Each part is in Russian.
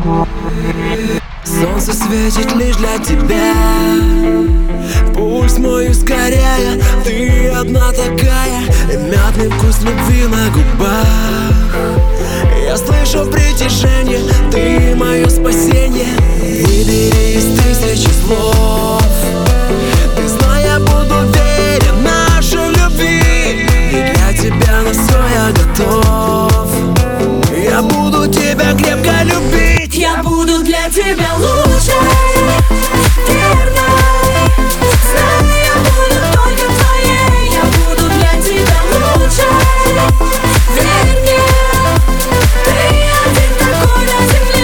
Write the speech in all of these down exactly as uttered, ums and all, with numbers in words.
Солнце светит лишь для тебя, пульс мой ускоряя. Ты одна такая, и мятный вкус любви на губах. Я слышу притяжение, ты мое спасение. Выбери из тысячи слов. Ты знай, я буду верен нашей любви, и для тебя на все я готов. Я буду тебя крепко любить. Я буду для тебя лучшей, верной. Знай, я буду только твоей. Я буду для тебя лучшей, верь мне. Ты один такой на земле.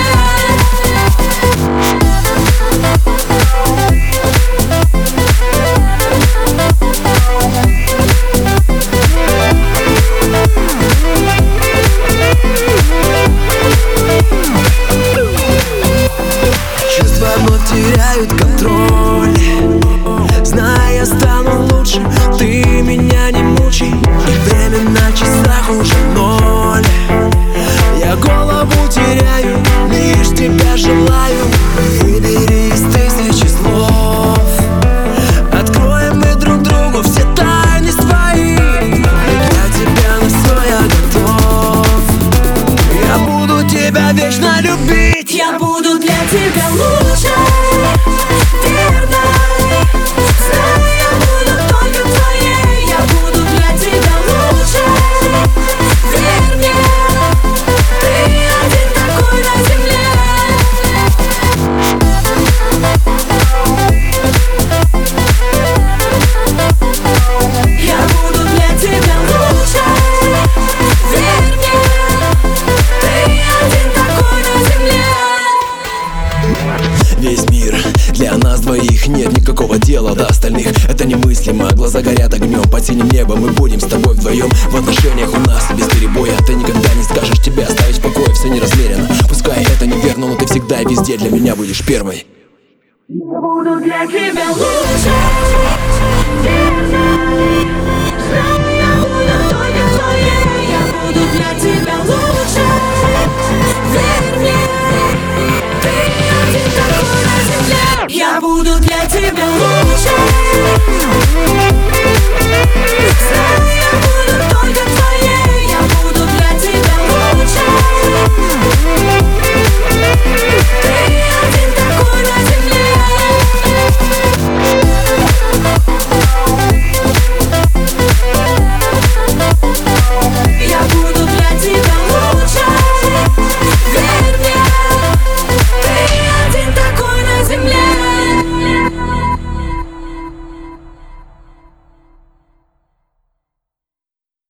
Чувства вновь теряют контроль. Знай, я стану лучше, ты меня не мучай. И время на часах уже ноль. Я голову теряю, лишь тебя желаю. Выбери из тысячи слов. Откроем мы друг другу все тайны свои. Для тебя на все я готов. Я буду тебя вечно любить. Я буду для тебя лучшей, верной. Знай, я буду только твоей. Я буду для тебя лучшей, верь мне. Ты один такой на земле. Я буду для тебя лучшей, верь мне. Ты один такой на земле. Весь мир для нас двоих, нет никакого дела до остальных. Это немыслимо, глаза горят огнем. Под синим небом мы будем с тобой вдвоем. В отношениях у нас без перебоя. Ты никогда не скажешь тебя оставить в покое. Все неразмеренно, пускай это неверно, но ты всегда и везде для меня будешь первой. Я буду для тебя лучшей, верной. Знай, я буду только твоей. Я буду для тебя